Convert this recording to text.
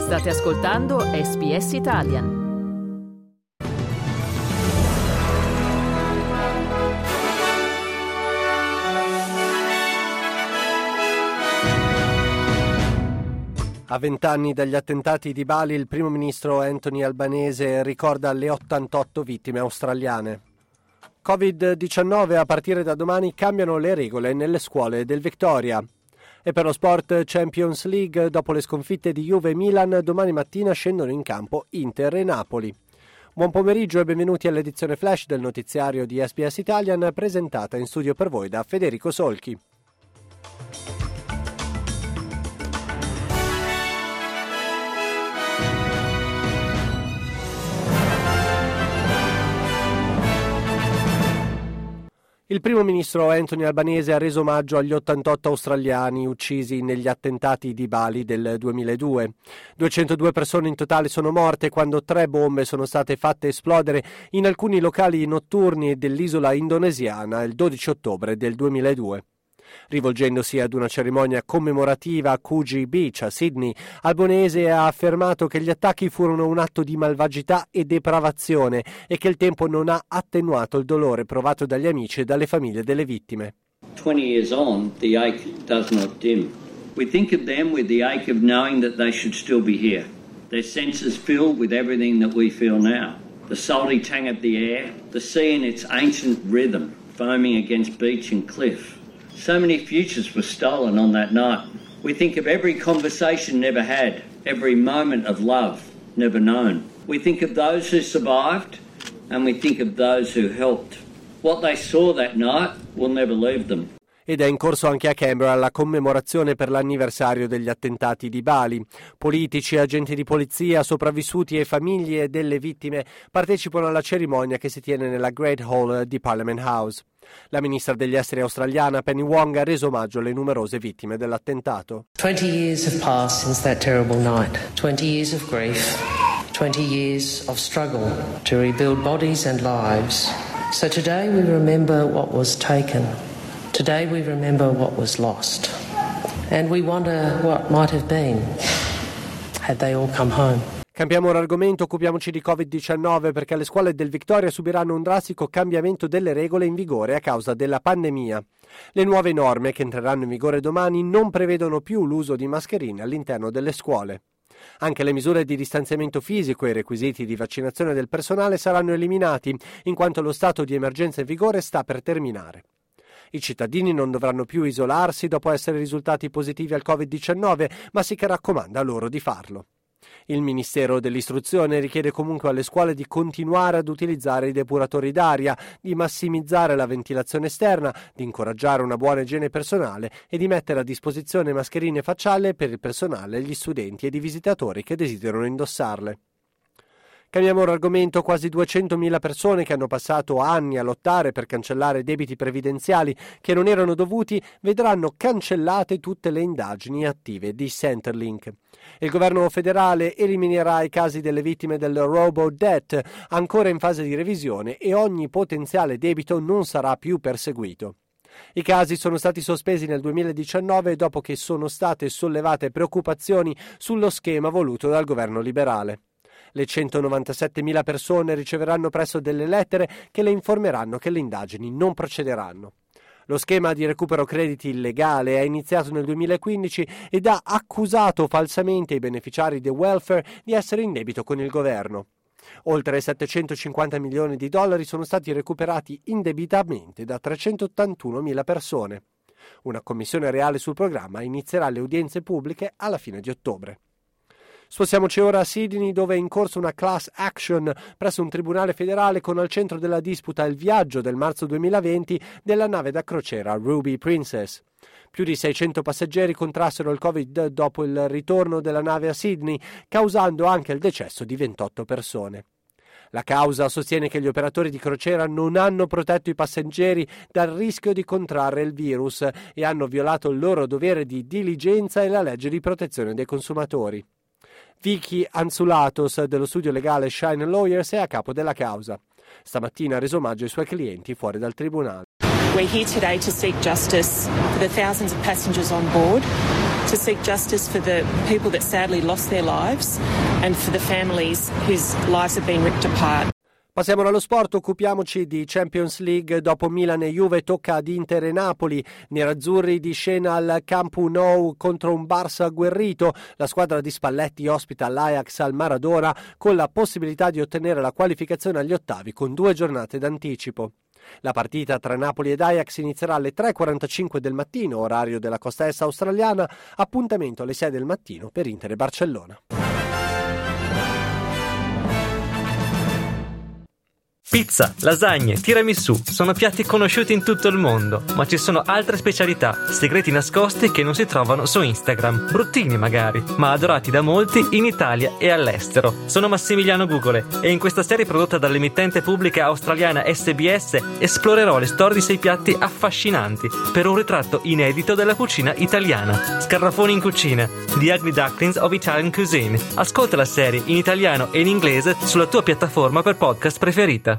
State ascoltando SBS Italian. A 20 anni dagli attentati di Bali, il primo ministro Anthony Albanese ricorda le 88 vittime australiane. Covid-19, a partire da domani cambiano le regole nelle scuole del Victoria. E per lo Sport Champions League, dopo le sconfitte di Juve e Milan, domani mattina scendono in campo Inter e Napoli. Buon pomeriggio e benvenuti all'edizione flash del notiziario di SBS Italian, presentata in studio per voi da Federico Solchi. Il primo ministro Anthony Albanese ha reso omaggio agli 88 australiani uccisi negli attentati di Bali del 2002. 202 persone in totale sono morte quando 3 bombe sono state fatte esplodere in alcuni locali notturni dell'isola indonesiana il 12 ottobre del 2002. Rivolgendosi ad una cerimonia commemorativa a Coogee Beach, a Sydney, Albanese ha affermato che gli attacchi furono un atto di malvagità e depravazione e che il tempo non ha attenuato il dolore provato dagli amici e dalle famiglie delle vittime. 20 years on, the ache does not dim. We think of them with the ache of knowing that they should still be here. Their senses filled with everything that we feel now. The salty tang of the air, the sea in its ancient rhythm, foaming against beach and cliff. So many futures were stolen on that night. We think of every conversation never had, every moment of love never known. We think of those who survived, and we think of those who helped. What they saw that night will never leave them. Ed è in corso anche a Canberra la commemorazione per l'anniversario degli attentati di Bali. Politici, agenti di polizia, sopravvissuti e famiglie delle vittime partecipano alla cerimonia che si tiene nella Great Hall di Parliament House. La ministra degli esteri australiana Penny Wong ha reso omaggio alle numerose vittime dell'attentato. 20 years have passed since that terrible night. 20 years of grief. 20 years of struggle to rebuild bodies and lives. So today we remember what was taken. Today we remember what was lost. And we wonder what might have been had they all come home. Cambiamo ora argomento, occupiamoci di Covid-19 perché le scuole del Victoria subiranno un drastico cambiamento delle regole in vigore a causa della pandemia. Le nuove norme, che entreranno in vigore domani, non prevedono più l'uso di mascherine all'interno delle scuole. Anche le misure di distanziamento fisico e i requisiti di vaccinazione del personale saranno eliminati, in quanto lo stato di emergenza in vigore sta per terminare. I cittadini non dovranno più isolarsi dopo essere risultati positivi al Covid-19, ma si raccomanda loro di farlo. Il Ministero dell'Istruzione richiede comunque alle scuole di continuare ad utilizzare i depuratori d'aria, di massimizzare la ventilazione esterna, di incoraggiare una buona igiene personale e di mettere a disposizione mascherine facciali per il personale, gli studenti ed i visitatori che desiderano indossarle. Cambiamo ora argomento. Quasi 200.000 persone che hanno passato anni a lottare per cancellare debiti previdenziali che non erano dovuti vedranno cancellate tutte le indagini attive di Centrelink. Il governo federale eliminerà i casi delle vittime del robo-debt ancora in fase di revisione e ogni potenziale debito non sarà più perseguito. I casi sono stati sospesi nel 2019 dopo che sono state sollevate preoccupazioni sullo schema voluto dal governo liberale. Le 197.000 persone riceveranno presto delle lettere che le informeranno che le indagini non procederanno. Lo schema di recupero crediti illegale è iniziato nel 2015 ed ha accusato falsamente i beneficiari del welfare di essere in debito con il governo. Oltre 750 milioni di dollari sono stati recuperati indebitamente da 381.000 persone. Una commissione reale sul programma inizierà le udienze pubbliche alla fine di ottobre. Spostiamoci ora a Sydney, dove è in corso una class action presso un tribunale federale con al centro della disputa il viaggio del marzo 2020 della nave da crociera Ruby Princess. Più di 600 passeggeri contrassero il Covid dopo il ritorno della nave a Sydney, causando anche il decesso di 28 persone. La causa sostiene che gli operatori di crociera non hanno protetto i passeggeri dal rischio di contrarre il virus e hanno violato il loro dovere di diligenza e la legge di protezione dei consumatori. Vicky Anzulatos dello studio legale Shine Lawyers è a capo della causa. Stamattina ha reso omaggio ai suoi clienti fuori dal tribunale. We're here today to seek justice for the thousands of passengers on board, to seek justice for the people that sadly lost their lives and for the families whose lives have been ripped apart. Passiamo allo sport, occupiamoci di Champions League. Dopo Milan e Juve tocca ad Inter e Napoli. Nerazzurri di scena al Camp Nou contro un Barça agguerrito. La squadra di Spalletti ospita l'Ajax al Maradona con la possibilità di ottenere la qualificazione agli ottavi con 2 giornate d'anticipo. La partita tra Napoli ed Ajax inizierà alle 3:45 del mattino, orario della costa est australiana. Appuntamento alle 6 del mattino per Inter e Barcellona. Pizza, lasagne, tiramisù sono piatti conosciuti in tutto il mondo, ma ci sono altre specialità, segreti nascosti che non si trovano su Instagram, bruttini magari, ma adorati da molti in Italia e all'estero. Sono Massimiliano Gugole e in questa serie prodotta dall'emittente pubblica australiana SBS esplorerò le storie di 6 piatti affascinanti per un ritratto inedito della cucina italiana. Scarafoni in cucina, The Ugly Ducklings of Italian Cuisine. Ascolta la serie in italiano e in inglese sulla tua piattaforma per podcast preferita.